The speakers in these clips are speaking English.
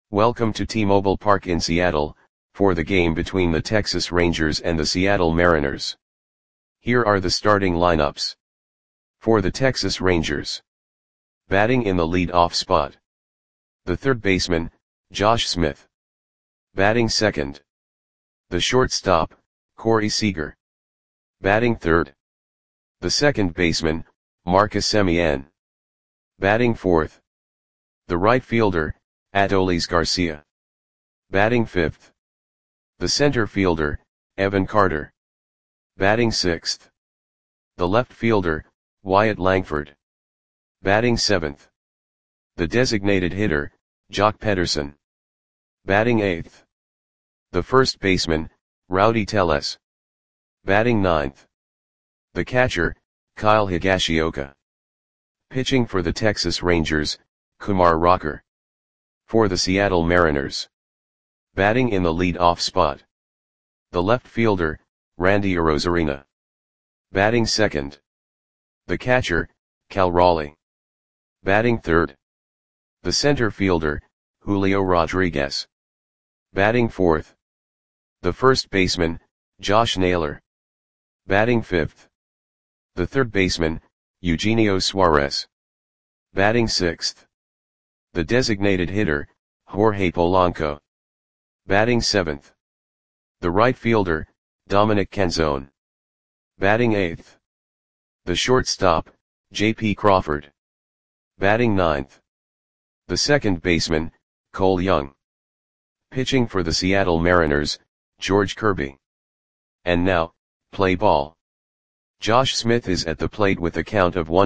Welcome to T-Mobile Park in Seattle, for the game between the Texas Rangers and the Seattle Mariners. Here are the starting lineups. For the Texas Rangers. Batting in the lead-off spot. The third baseman, Josh Smith. Batting second. The shortstop, Corey Seager. Batting third. The second baseman, Marcus Semien. Batting fourth. The right fielder, Adolis Garcia. Batting fifth. The center fielder, Evan Carter. Batting sixth. The left fielder, Wyatt Langford. Batting seventh. The designated hitter, Joc Pederson. Batting eighth. The first baseman, Rowdy Tellez. Batting ninth. The catcher, Kyle Higashioka. Pitching for the Texas Rangers, Kumar Rocker. For the Seattle Mariners. Batting in the lead-off spot. The left fielder, Randy Arozarena. Batting second. The catcher, Cal Raleigh. Batting third. The center fielder, Julio Rodriguez. Batting fourth. The first baseman, Josh Naylor. Batting fifth. The third baseman, Eugenio Suarez. Batting sixth. The designated hitter, Jorge Polanco. Batting seventh. The right fielder, Dominic Canzone. Batting eighth. The shortstop, J.P. Crawford. Batting ninth. The second baseman, Cole Young. Pitching for the Seattle Mariners, George Kirby. And now, play ball. Josh Smith is at the plate with a count of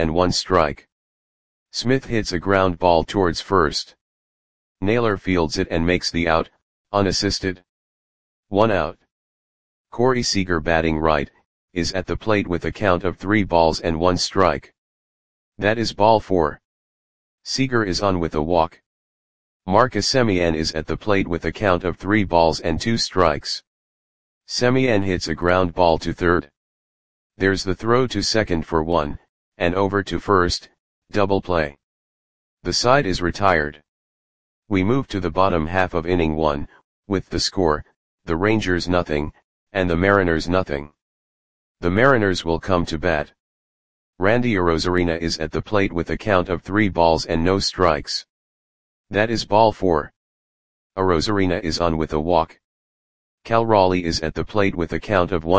1-1 Smith hits a ground ball towards first. Naylor fields it and makes the out, unassisted. 1 out. Corey Seager, batting right, is at the plate with a count of 3-1. That is ball 4. Seager is on with a walk. Marcus Semien is at the plate with a count of 3-2. Semien hits a ground ball to third. There's the throw to second for 1, and over to first, double play. The side is retired. We move to the bottom half of inning 1, with the score, the Rangers 0, and the Mariners 0. The Mariners will come to bat. Randy Arozarena is at the plate with a count of 3-0. That is ball 4. Arozarena is on with a walk. Cal Raleigh is at the plate with a count of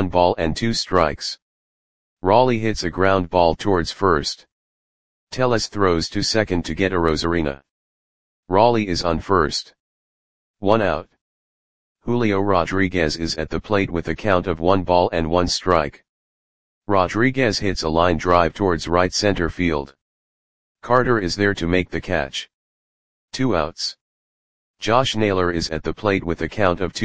1-2. Raleigh hits a ground ball towards first. Tellez throws to second to get Arozarena. Raleigh is on first. 1 out. Julio Rodriguez is at the plate with a count of 1-1. Rodriguez hits a line drive towards right center field. Carter is there to make the catch. 2 outs. Josh Naylor is at the plate with a count of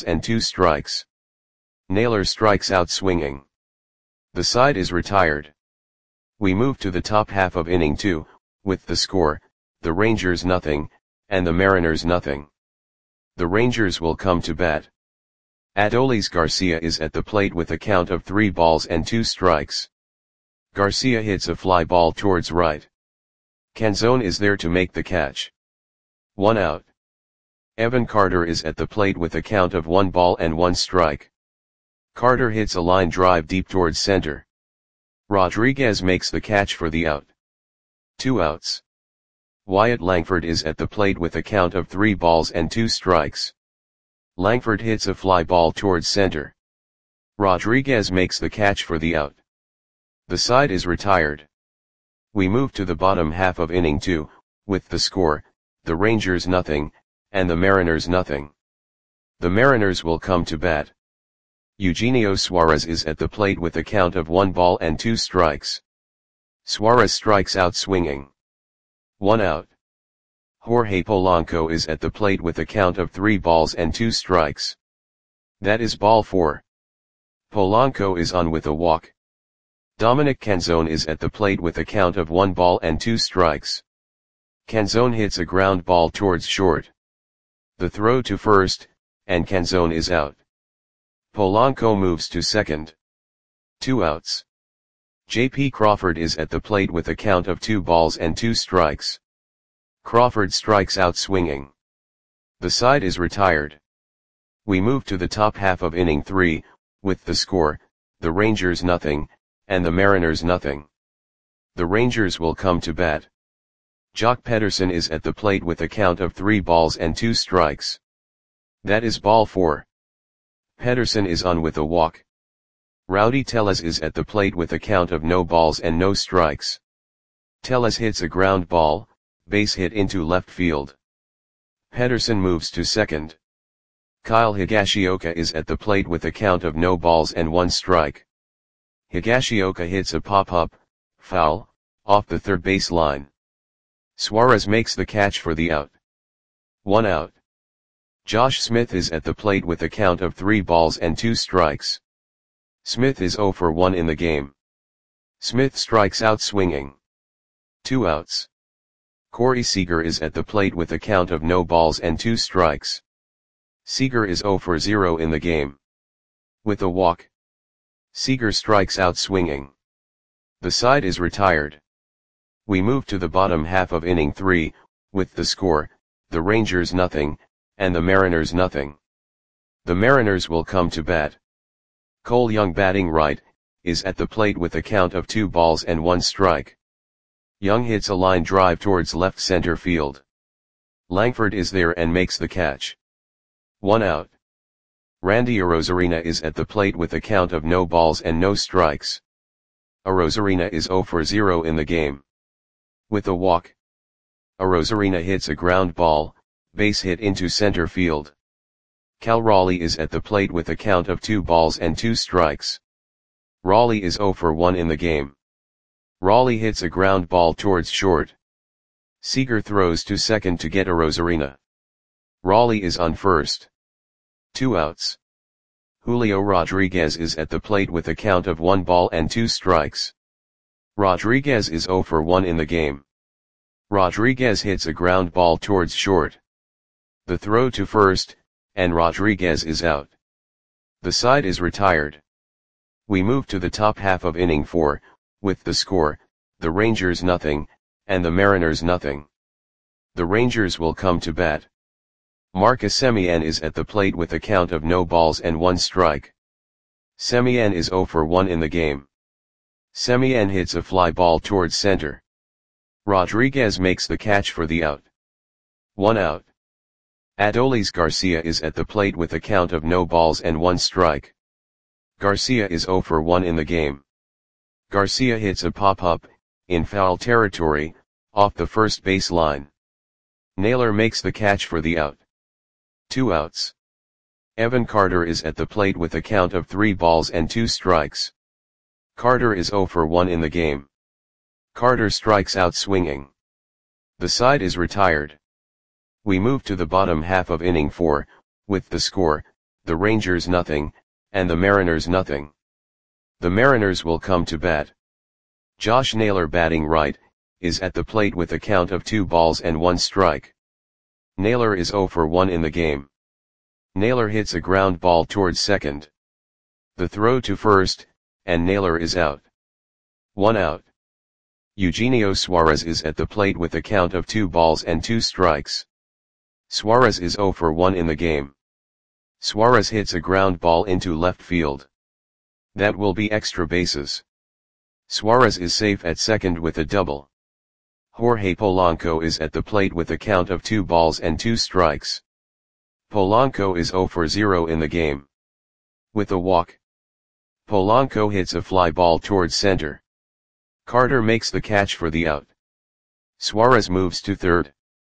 2-2. Naylor strikes out swinging. The side is retired. We move to the top half of inning 2, with the score, the Rangers 0, and the Mariners 0. The Rangers will come to bat. Adolis Garcia is at the plate with a count of 3-2. Garcia hits a fly ball towards right. Canzone is there to make the catch. 1 out. Evan Carter is at the plate with a count of 1-1. Carter hits a line drive deep towards center. Rodriguez makes the catch for the out. 2 outs. Wyatt Langford is at the plate with a count of 3-2. Langford hits a fly ball towards center. Rodriguez makes the catch for the out. The side is retired. We move to the bottom half of inning 2, with the score, the Rangers 0, and the Mariners 0. The Mariners will come to bat. Eugenio Suarez is at the plate with a count of 1-2. Suarez strikes out swinging. 1 out. Jorge Polanco is at the plate with a count of 3-2. That is ball 4. Polanco is on with a walk. Dominic Canzone is at the plate with a count of 1-2. Canzone hits a ground ball towards short. The throw to first, and Canzone is out. Polanco moves to second. 2 outs. J.P. Crawford is at the plate with a count of 2-2. Crawford strikes out swinging. The side is retired. We move to the top half of inning 3, with the score, the Rangers nothing, and the Mariners nothing. The Rangers will come to bat. Jock Pederson is at the plate with a count of 3 balls and 2 strikes. That is ball 4. Pederson is on with a walk. Rowdy Tellez is at the plate with a count of no balls and no strikes. Tellez hits a ground ball, base hit into left field. Pederson moves to second. Kyle Higashioka is at the plate with a count of no balls and 1 strike. Higashioka hits a pop-up, foul, off the third base line. Suarez makes the catch for the out. 1 out. Josh Smith is at the plate with a count of 3 balls and 2 strikes. Smith is 0 for 1 in the game. Smith strikes out swinging. 2 outs. Corey Seager is at the plate with a count of no balls and 2 strikes. Seager is 0 for 0 in the game. With a walk. Seager strikes out swinging. The side is retired. We move to the bottom half of inning 3, with the score, the Rangers nothing, and the Mariners nothing. The Mariners will come to bat. Cole Young batting right, is at the plate with a count of 2 balls and 1 strike. Young hits a line drive towards left center field. Langford is there and makes the catch. 1 out. Randy Arozarena is at the plate with a count of no balls and no strikes. Arozarena is 0 for 0 in the game. With a walk. Arozarena hits a ground ball, base hit into center field. Cal Raleigh is at the plate with a count of 2 balls and 2 strikes. Raleigh is 0 for 1 in the game. Raleigh hits a ground ball towards short. Seager throws to second to get Arozarena. Raleigh is on first. 2 outs. Julio Rodriguez is at the plate with a count of 1 ball and 2 strikes. Rodriguez is 0 for 1 in the game. Rodriguez hits a ground ball towards short. The throw to first, and Rodriguez is out. The side is retired. We move to the top half of inning 4, with the score, the Rangers nothing, and the Mariners nothing. The Rangers will come to bat. Marcus Semien is at the plate with a count of no balls and 1 strike. Semien is 0 for 1 in the game. Semien hits a fly ball towards center. Rodriguez makes the catch for the out. 1 out. Adolis Garcia is at the plate with a count of no balls and 1 strike. Garcia is 0 for 1 in the game. Garcia hits a pop-up, in foul territory, off the first base line. Naylor makes the catch for the out. 2 outs. Evan Carter is at the plate with a count of 3 balls and 2 strikes. Carter is 0 for 1 in the game. Carter strikes out swinging. The side is retired. We move to the bottom half of inning 4, with the score, the Rangers nothing, and the Mariners nothing. The Mariners will come to bat. Josh Naylor batting right, is at the plate with a count of 2 balls and 1 strike. Naylor is 0 for 1 in the game. Naylor hits a ground ball towards second. The throw to first, and Naylor is out. 1 out. Eugenio Suarez is at the plate with a count of 2 balls and 2 strikes. Suarez is 0 for 1 in the game. Suarez hits a ground ball into left field. That will be extra bases. Suarez is safe at second with a double. Jorge Polanco is at the plate with a count of 2 balls and 2 strikes. Polanco is 0 for 0 in the game. With a walk. Polanco hits a fly ball towards center. Carter makes the catch for the out. Suarez moves to third.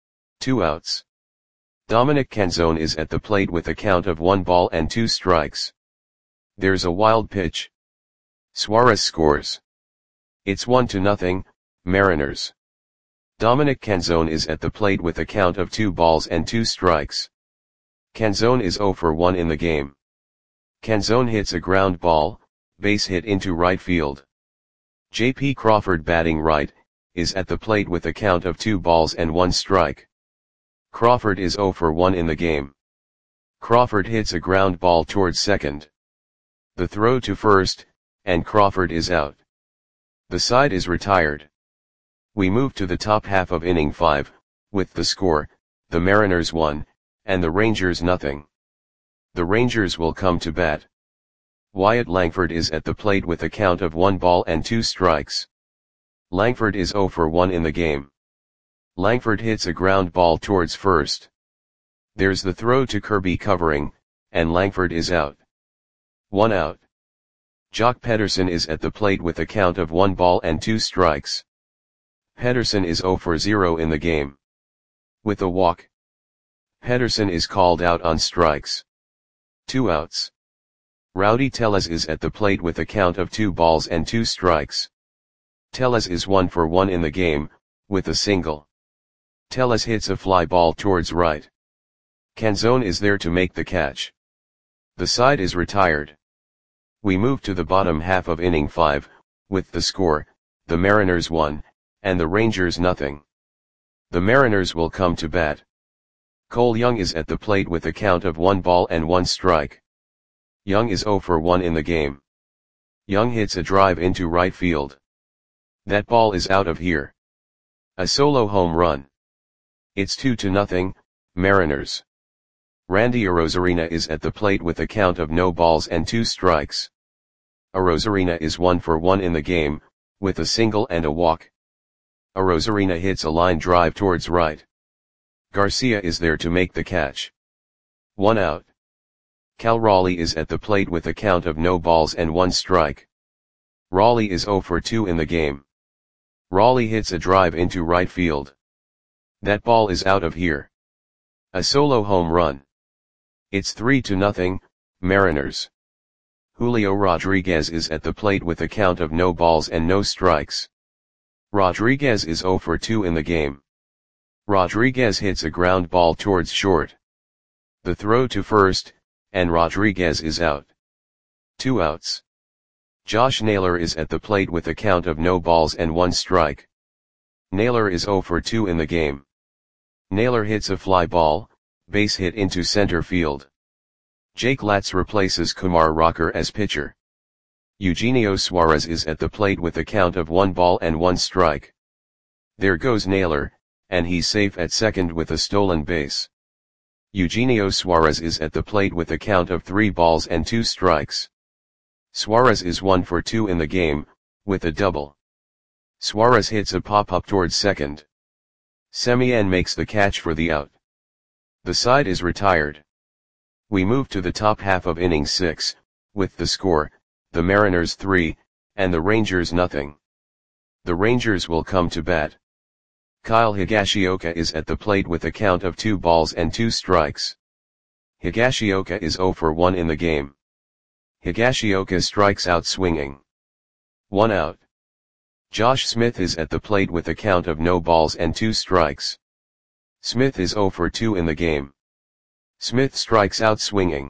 2 outs. Dominic Canzone is at the plate with a count of 1 ball and 2 strikes. There's a wild pitch. Suarez scores. It's 1-0, Mariners. Dominic Canzone is at the plate with a count of 2 balls and 2 strikes. Canzone is 0 for 1 in the game. Canzone hits a ground ball, base hit into right field. J.P. Crawford batting right, is at the plate with a count of 2 balls and 1 strike. Crawford is 0 for 1 in the game. Crawford hits a ground ball towards second. The throw to first, and Crawford is out. The side is retired. We move to the top half of inning 5, with the score, the Mariners 1, and the Rangers nothing. The Rangers will come to bat. Wyatt Langford is at the plate with a count of 1 ball and 2 strikes. Langford is 0 for 1 in the game. Langford hits a ground ball towards first. There's the throw to Kirby covering, and Langford is out. 1 out. Jock Pederson is at the plate with a count of 1 ball and 2 strikes. Pederson is 0 for 0 in the game. With a walk, Pederson is called out on strikes. 2 outs. Rowdy Tellez is at the plate with a count of 2 balls and 2 strikes. Tellez is 1 for 1 in the game, with a single. Tellez hits a fly ball towards right. Canzone is there to make the catch. The side is retired. We move to the bottom half of inning 5, with the score, the Mariners 1, and the Rangers nothing. The Mariners will come to bat. Cole Young is at the plate with a count of 1 ball and 1 strike. Young is 0 for 1 in the game. Young hits a drive into right field. That ball is out of here. A solo home run. It's 2-0, Mariners. Randy Arozarena is at the plate with a count of no balls and 2 strikes. Arozarena is 1 for 1 in the game, with a single and a walk. Arozarena hits a line drive towards right. Garcia is there to make the catch. 1 out. Cal Raleigh is at the plate with a count of no balls and 1 strike. Raleigh is 0 for 2 in the game. Raleigh hits a drive into right field. That ball is out of here. A solo home run. It's 3-0, Mariners. Julio Rodriguez is at the plate with a count of no balls and no strikes. Rodriguez is 0 for 2 in the game. Rodriguez hits a ground ball towards short. The throw to first, and Rodriguez is out. 2 outs. Josh Naylor is at the plate with a count of no balls and 1 strike. Naylor is 0 for 2 in the game. Naylor hits a fly ball, base hit into center field. Jake Latz replaces Kumar Rocker as pitcher. Eugenio Suarez is at the plate with a count of 1 ball and 1 strike. There goes Naylor, and he's safe at second with a stolen base. Eugenio Suarez is at the plate with a count of 3 balls and 2 strikes. Suarez is 1 for 2 in the game, with a double. Suarez hits a pop-up towards second. Semien makes the catch for the out. The side is retired. We move to the top half of inning 6, with the score, the Mariners 3, and the Rangers nothing. The Rangers will come to bat. Kyle Higashioka is at the plate with a count of 2 balls and 2 strikes. Higashioka is 0 for 1 in the game. Higashioka strikes out swinging. 1 out. Josh Smith is at the plate with a count of no balls and 2 strikes. Smith is 0 for 2 in the game. Smith strikes out swinging.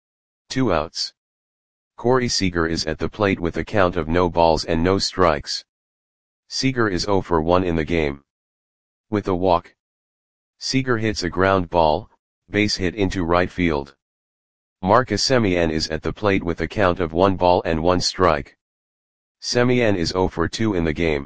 2 outs. Corey Seager is at the plate with a count of no balls and no strikes. Seager is 0 for 1 in the game. With a walk, Seager hits a ground ball, base hit into right field. Marcus Semien is at the plate with a count of 1 ball and 1 strike. Semien is 0 for 2 in the game.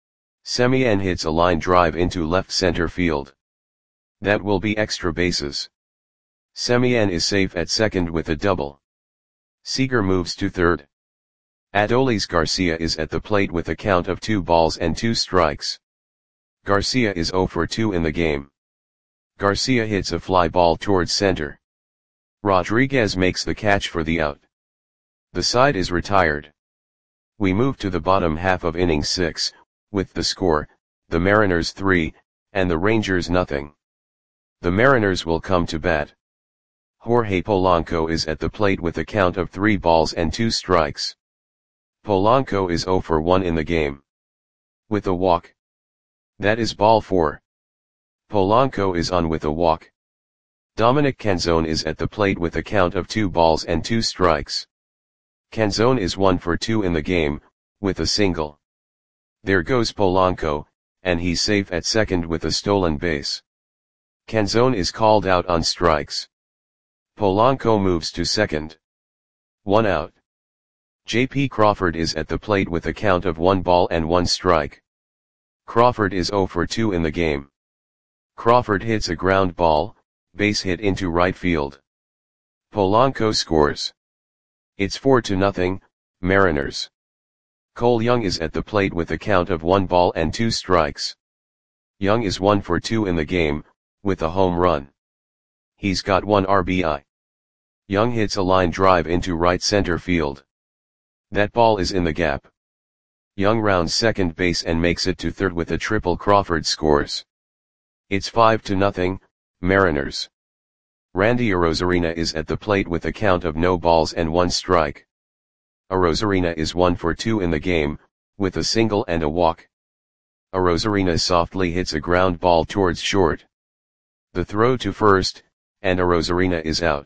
Semien hits a line drive into left center field. That will be extra bases. Semien is safe at second with a double. Seager moves to third. Adolis Garcia is at the plate with a count of 2 balls and 2 strikes. Garcia is 0 for 2 in the game. Garcia hits a fly ball towards center. Rodriguez makes the catch for the out. The side is retired. We move to the bottom half of inning 6, with the score, the Mariners 3, and the Rangers nothing. The Mariners will come to bat. Jorge Polanco is at the plate with a count of 3 balls and 2 strikes. Polanco is 0 for 1 in the game. With a walk. That is ball 4. Polanco is on with a walk. Dominic Canzone is at the plate with a count of 2 balls and 2 strikes. Canzone is 1 for 2 in the game, with a single. There goes Polanco, and he's safe at second with a stolen base. Canzone is called out on strikes. Polanco moves to second. 1 out. J.P. Crawford is at the plate with a count of 1 ball and 1 strike. Crawford is 0 for 2 in the game. Crawford hits a ground ball, base hit into right field. Polanco scores. It's 4-0, Mariners. Cole Young is at the plate with a count of 1 ball and 2 strikes. Young is 1 for 2 in the game, with a home run. He's got 1 RBI. Young hits a line drive into right center field. That ball is in the gap. Young rounds second base and makes it to third with a triple. Crawford scores. It's 5-0, Mariners. Randy Arozarena is at the plate with a count of no balls and 1 strike. Arozarena is 1 for 2 in the game, with a single and a walk. Arozarena softly hits a ground ball towards short. The throw to first, and Arozarena is out.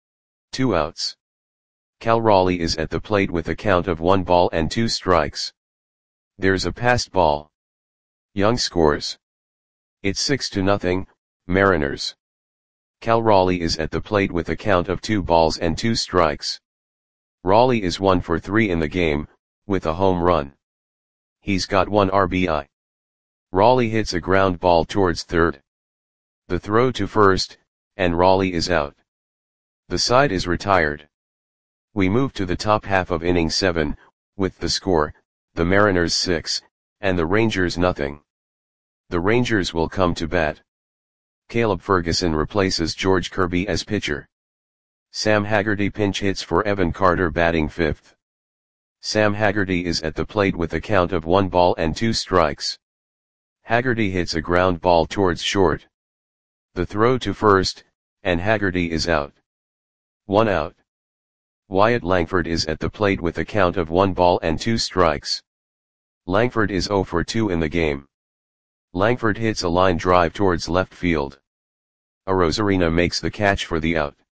2 outs. Cal Raleigh is at the plate with a count of 1 ball and 2 strikes. There's a passed ball. Young scores. It's 6-0, Mariners. Cal Raleigh is at the plate with a count of 2 balls and 2 strikes. Raleigh is 1 for 3 in the game, with a home run. He's got 1 RBI. Raleigh hits a ground ball towards third. The throw to first, and Raleigh is out. The side is retired. We move to the top half of inning 7, with the score, the Mariners 6, and the Rangers nothing. The Rangers will come to bat. Caleb Ferguson replaces George Kirby as pitcher. Sam Haggerty pinch hits for Evan Carter batting 5th. Sam Haggerty is at the plate with a count of 1 ball and 2 strikes. Haggerty hits a ground ball towards short. The throw to first, and Haggerty is out. 1 out. Wyatt Langford is at the plate with a count of 1 ball and 2 strikes. Langford is 0 for 2 in the game. Langford hits a line drive towards left field. Arozarena makes the catch for the out.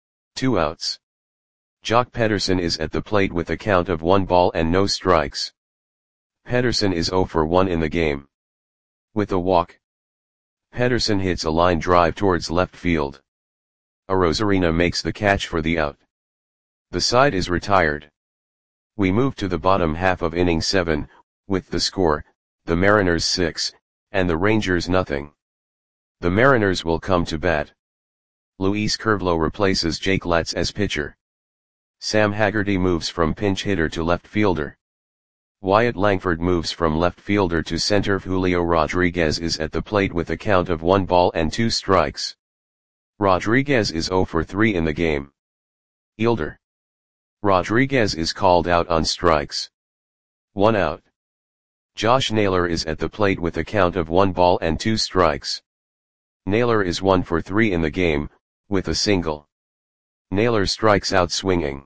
2 outs. Jock Pederson is at the plate with a count of 1 ball and no strikes. Pederson is 0 for 1 in the game. With a walk. Pederson hits a line drive towards left field. Arozarena makes the catch for the out. The side is retired. We move to the bottom half of inning 7, with the score, the Mariners 6, and the Rangers nothing. The Mariners will come to bat. Luis Curvelo replaces Jake Latz as pitcher. Sam Haggerty moves from pinch hitter to left fielder. Wyatt Langford moves from left fielder to center. Julio Rodriguez is at the plate with a count of 1 ball and 2 strikes. Rodriguez is 0 for 3 in the game. Fielder. Rodriguez is called out on strikes. 1 out. Josh Naylor is at the plate with a count of 1 ball and 2 strikes. Naylor is 1 for 3 in the game, with a single. Naylor strikes out swinging.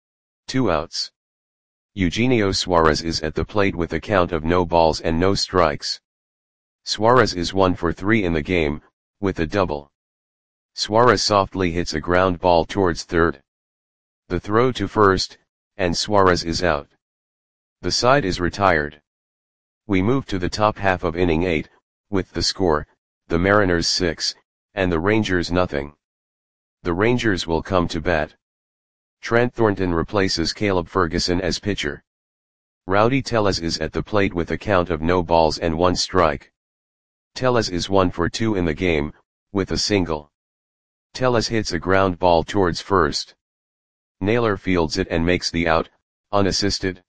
2 outs. Eugenio Suarez is at the plate with a count of no balls and no strikes. Suarez is 1 for 3 in the game, with a double. Suarez softly hits a ground ball towards third. The throw to first, and Suarez is out. The side is retired. We move to the top half of inning 8, with the score, the Mariners 6, and the Rangers nothing. The Rangers will come to bat. Trent Thornton replaces Caleb Ferguson as pitcher. Rowdy Tellez is at the plate with a count of no balls and 1 strike. Tellez is 1 for 2 in the game, with a single. Tellez hits a ground ball towards first. Naylor fields it and makes the out, unassisted.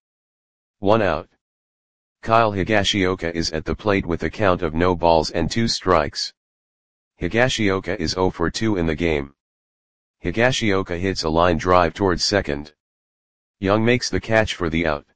1 out. Kyle Higashioka is at the plate with a count of no balls and 2 strikes. Higashioka is 0 for 2 in the game. Higashioka hits a line drive towards second. Young makes the catch for the out.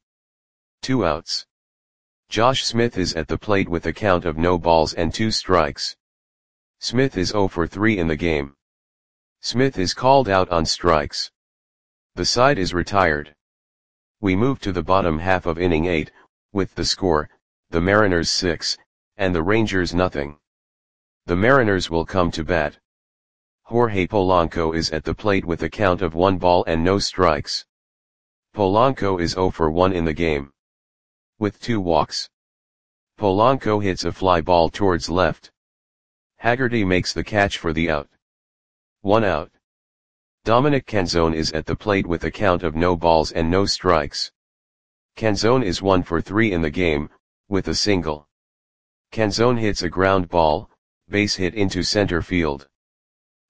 2 outs. Josh Smith is at the plate with a count of no balls and 2 strikes. Smith is 0 for 3 in the game. Smith is called out on strikes. The side is retired. We move to the bottom half of inning 8, with the score, the Mariners 6, and the Rangers nothing. The Mariners will come to bat. Jorge Polanco is at the plate with a count of 1 ball and no strikes. Polanco is 0 for 1 in the game. With 2 walks. Polanco hits a fly ball towards left. Haggerty makes the catch for the out. 1 out. Dominic Canzone is at the plate with a count of no balls and no strikes. Canzone is 1 for 3 in the game, with a single. Canzone hits a ground ball, base hit into center field.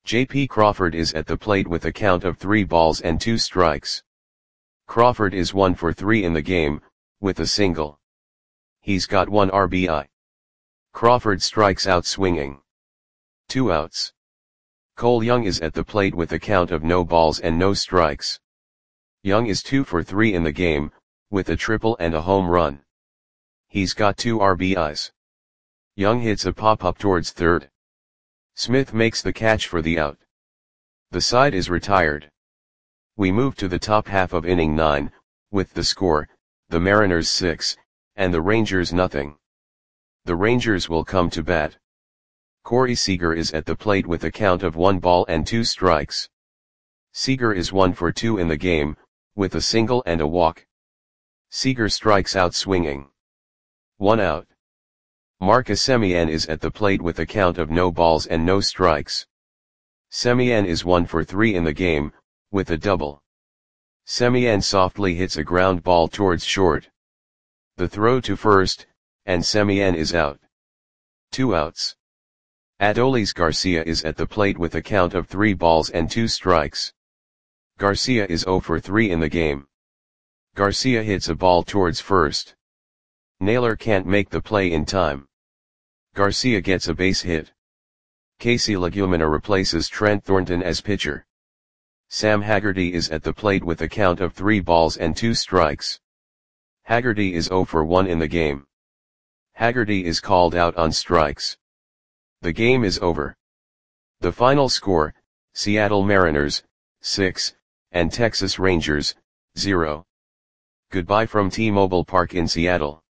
J.P. Crawford is at the plate with a count of 3 balls and 2 strikes. Crawford is 1 for 3 in the game, with a single. He's got 1 RBI. Crawford strikes out swinging. 2 outs. Cole Young is at the plate with a count of no balls and no strikes. Young is 2 for 3 in the game, with a triple and a home run. He's got 2 RBIs. Young hits a pop-up towards third. Smith makes the catch for the out. The side is retired. We move to the top half of inning 9, with the score, the Mariners 6, and the Rangers nothing. The Rangers will come to bat. Corey Seager is at the plate with a count of 1 ball and 2 strikes. Seager is 1 for 2 in the game, with a single and a walk. Seager strikes out swinging. 1 out. Marcus Semien is at the plate with a count of no balls and no strikes. Semien is 1 for 3 in the game, with a double. Semien softly hits a ground ball towards short. The throw to first, and Semien is out. 2 outs. Adolis Garcia is at the plate with a count of 3 balls and 2 strikes. Garcia is 0 for 3 in the game. Garcia hits a ball towards first. Naylor can't make the play in time. Garcia gets a base hit. Casey Legumina replaces Trent Thornton as pitcher. Sam Haggerty is at the plate with a count of 3 balls and 2 strikes. Haggerty is 0 for 1 in the game. Haggerty is called out on strikes. The game is over. The final score, Seattle Mariners, 6, and Texas Rangers, 0. Goodbye from T-Mobile Park in Seattle.